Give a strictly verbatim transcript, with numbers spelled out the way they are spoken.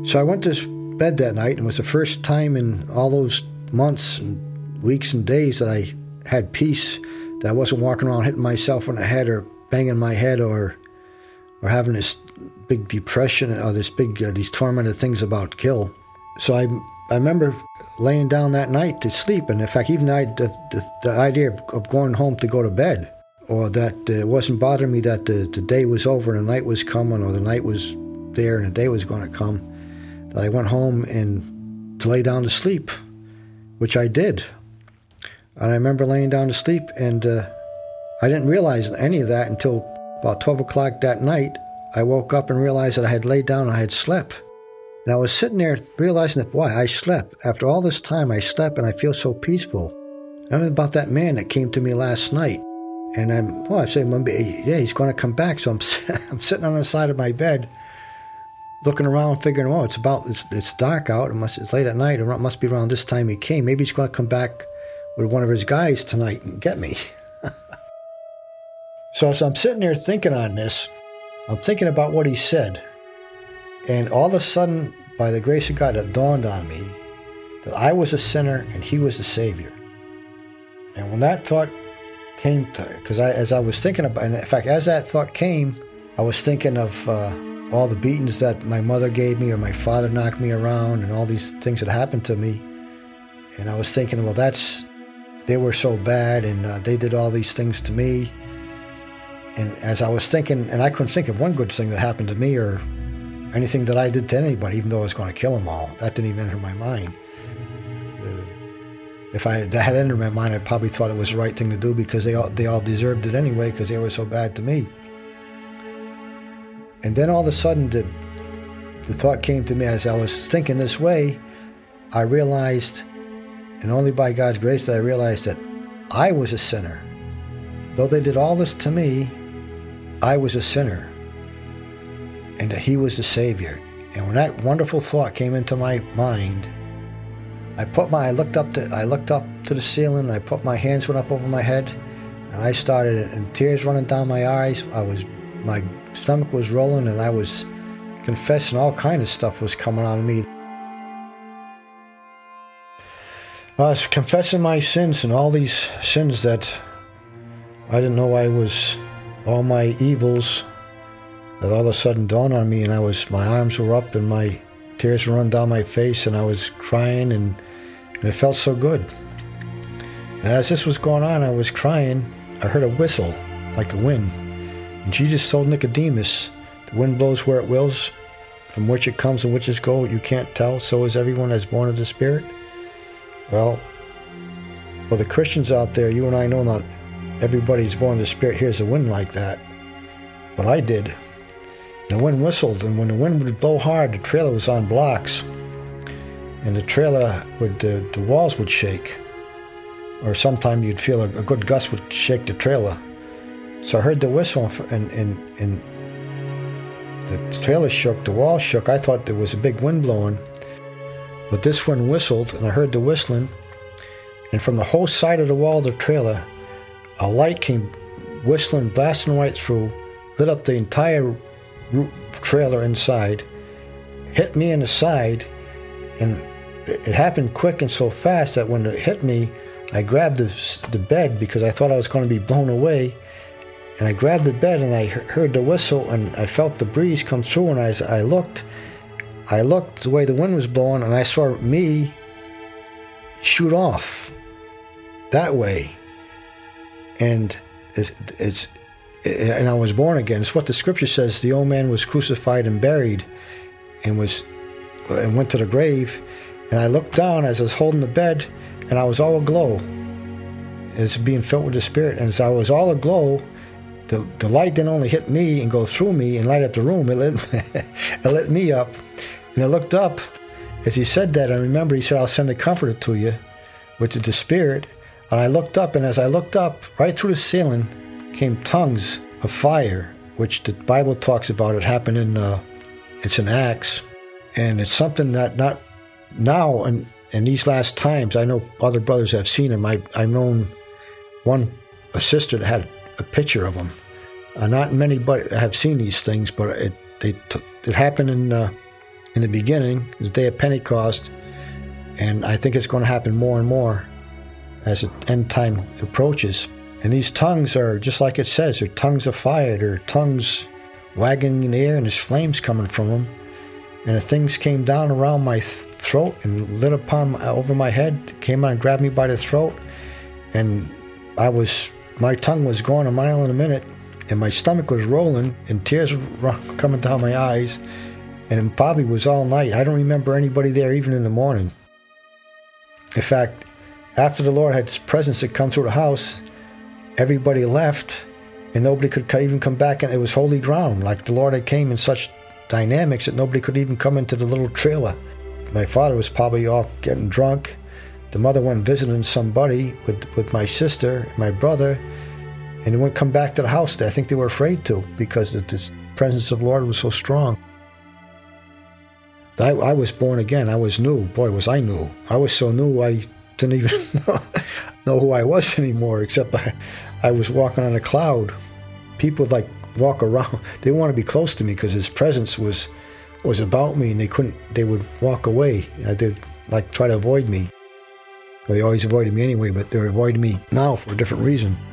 So I went to bed that night, and it was the first time in all those months and weeks and days that I had peace, that I wasn't walking around hitting myself on the head or banging my head or or having this big depression or this big uh, these tormented things about kill. So I I remember laying down that night to sleep, and in fact, even I, the, the, the idea of, of going home to go to bed, or that uh, it wasn't bothering me that the, the day was over and the night was coming, or the night was there and the day was going to come, that I went home and to lay down to sleep, which I did. And I remember laying down to sleep, and uh, I didn't realize any of that until about twelve o'clock that night. I woke up and realized that I had laid down and I had slept. And I was sitting there realizing that, boy, I slept. After all this time, I slept, and I feel so peaceful. I remember about that man that came to me last night. And I'm, well, I said, yeah, he's going to come back. So I'm, I'm sitting on the side of my bed, looking around, figuring, oh, it's about, it's, it's dark out. It must, it's late at night. It must be around this time he came. Maybe he's going to come back with one of his guys tonight and get me. so, so I'm sitting there thinking on this. I'm thinking about what he said. And all of a sudden, by the grace of God, it dawned on me that I was a sinner and he was a Savior. And when that thought came to, because I, as I was thinking about, and in fact, as that thought came, I was thinking of uh, all the beatings that my mother gave me or my father knocked me around and all these things that happened to me. And I was thinking, well, that's, they were so bad and uh, they did all these things to me. And as I was thinking, and I couldn't think of one good thing that happened to me or anything that I did to anybody, even though I was going to kill them all. That didn't even enter my mind. Uh, if I that had entered my mind, I probably thought it was the right thing to do because they all, they all deserved it anyway because they were so bad to me. And then all of a sudden, the, the thought came to me as I was thinking this way, I realized, and only by God's grace did I realize that I was a sinner. Though they did all this to me, I was a sinner. And that he was the Savior. And when that wonderful thought came into my mind, I put my, I looked up to, I looked up to the ceiling, and I put my hands went up over my head, and I started, and tears running down my eyes. I was, my stomach was rolling, and I was confessing all kind of stuff was coming out of me. I was confessing my sins and all these sins that I didn't know I was, all my evils. That all of a sudden dawned on me, and I was, my arms were up and my tears were running down my face, and I was crying, and, and it felt so good. And as this was going on, I was crying, I heard a whistle like a wind. And Jesus told Nicodemus, the wind blows where it wills, from which it comes and which it goes, you can't tell, so is everyone that's born of the Spirit. Well, for the Christians out there, you and I know not everybody's born of the Spirit hears a wind like that, but I did. The wind whistled, and when the wind would blow hard, the trailer was on blocks, and the trailer would, uh, the walls would shake, or sometimes you'd feel a, a good gust would shake the trailer. So I heard the whistle, and, and, and the trailer shook, the wall shook. I thought there was a big wind blowing, but this wind whistled, and I heard the whistling, and from the whole side of the wall of the trailer, a light came whistling, blasting right through, lit up the entire trailer inside, hit me in the side, and it happened quick and so fast that when it hit me, I grabbed the, the bed because I thought I was going to be blown away, and I grabbed the bed and I heard the whistle and I felt the breeze come through, and as I looked, I looked the way the wind was blowing, and I saw me shoot off that way, and it's, it's and I was born again. It's what the scripture says. The old man was crucified and buried, and was and went to the grave. And I looked down as I was holding the bed, and I was all aglow. It's being filled with the Spirit. And as I was all aglow, the the light didn't only hit me and go through me and light up the room. It lit, it lit me up. And I looked up. As he said that, I remember he said, "I'll send the Comforter to you," which is the Spirit. And I looked up, and as I looked up, right through the ceiling came tongues of fire, which the Bible talks about. It happened in, uh, it's in Acts, and it's something that not now and in these last times, I know other brothers have seen them. I, I've known one, a sister that had a picture of them. Uh, not many but have seen these things, but it they t- it happened in uh, in the beginning, the day of Pentecost, and I think it's going to happen more and more as the end time approaches. And these tongues are, just like it says, they're tongues of fire. They're tongues wagging in the air, and there's flames coming from them. And the things came down around my th- throat and lit upon my, over my head, came on and grabbed me by the throat. And I was, my tongue was going a mile in a minute, and my stomach was rolling, and tears were coming down my eyes. And it probably was all night. I don't remember anybody there, even in the morning. In fact, after the Lord had His presence had come through the house, everybody left, and nobody could even come back, and it was holy ground. Like the Lord had came in such dynamics that nobody could even come into the little trailer. My father was probably off getting drunk. The mother went visiting somebody with, with my sister and my brother, and they wouldn't come back to the house. I think they were afraid to, because the, the presence of the Lord was so strong. I, I was born again. I was new. Boy, was I new. I was so new I didn't even know, know who I was anymore, except I, I was walking on a cloud. People would like walk around. They want to be close to me because His presence was was about me, and they couldn't. They would walk away. I did like try to avoid me. Well, they always avoided me anyway, but they're avoiding me now for a different reason.